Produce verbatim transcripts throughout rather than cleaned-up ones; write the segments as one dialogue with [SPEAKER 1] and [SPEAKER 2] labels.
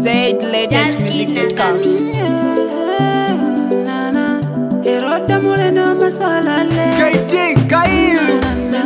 [SPEAKER 1] zed latest music dot com.
[SPEAKER 2] K T Kail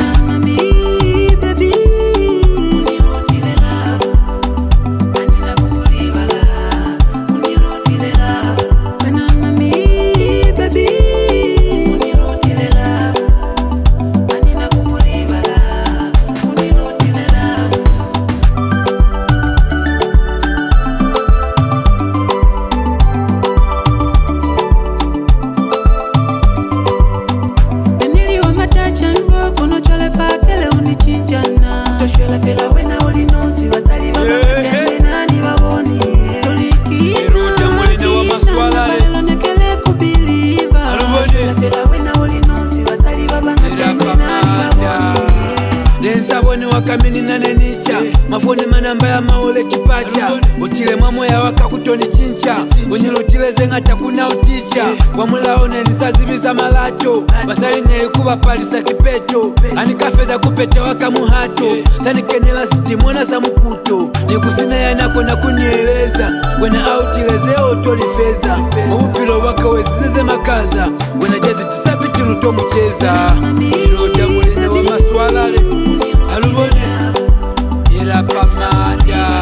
[SPEAKER 2] wakamini na nenicha mafoni manamba ya maule kipacha utile mwamwe ya waka kutoni chincha unilutile zenga takuna uticha wamulaone nisazibiza malacho basali nelikuba palisa kipecho anikafeza kupete waka muhato sanikenela sitimona sa mukuto nikusina yanako na kunyeleza wena autileze otolifeza mawupilo waka wezize makaza wena jazi tisabiti luto mcheza iroda mulene wa maswalale alubone ira pamada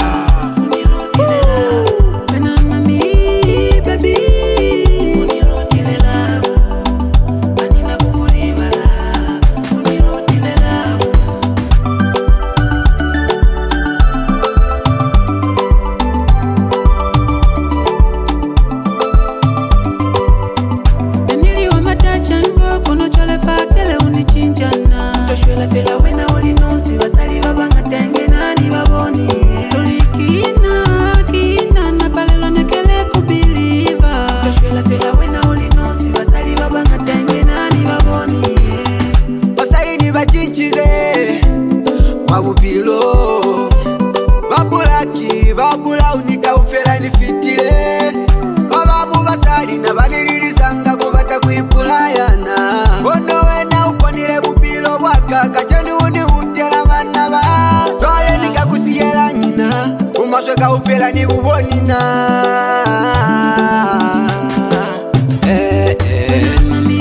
[SPEAKER 2] Mabubilo babulaki babula unika ufela nifitile babamu basali na baliririzanga kubata kuipulayana bono wena ukonile bubilo bwaka kachani uni utela manaba twaye nikakusiyela nyina umaswe ka ufela ni bubonina eh eh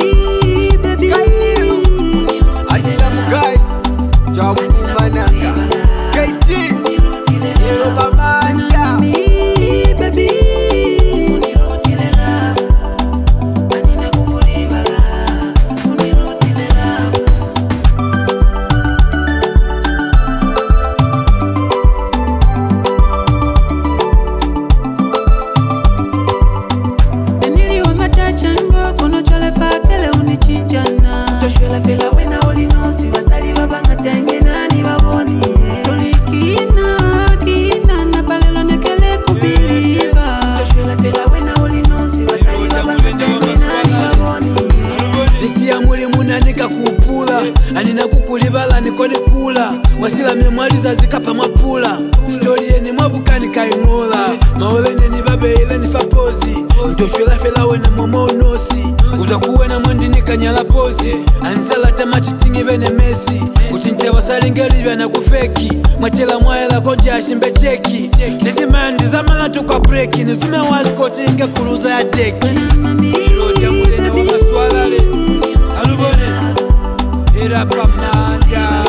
[SPEAKER 2] anina kukulibala nikoni kula wasila memwaliza zikapa mapula story yeni mwabukani kaingola maolene ni babe ile ni fapozi ntoshwela fela wena momo unosi utakuwe na mwandini kanyala pozi ansala tamachi tingi bene mesi kutinche wasalingeli vya na kufeki mwachela mwaela konja ashimbe cheki netimandi zamala tukwa breki nizume waskoti inge kuruza ya deki iroja mulene wa maswalale alubone ira pamada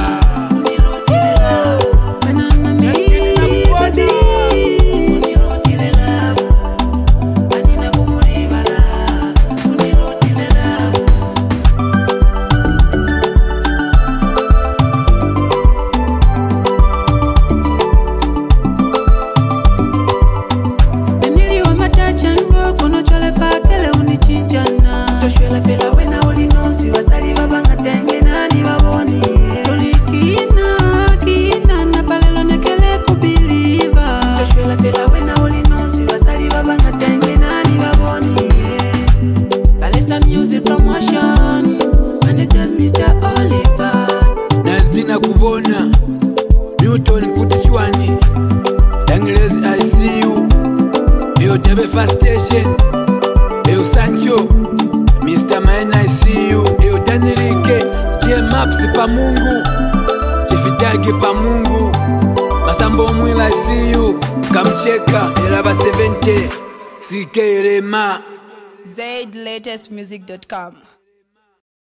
[SPEAKER 2] kubona Newton kutichwani Dangles I see you Yo Tebe fast station Yo Sancho Mister Man I see you Yo Danirike J Maps pa Mungu Chifitagi pa Mungu Masambo Mwila I see you kamcheka era ba seventy sikerema
[SPEAKER 1] Z latest music dot com.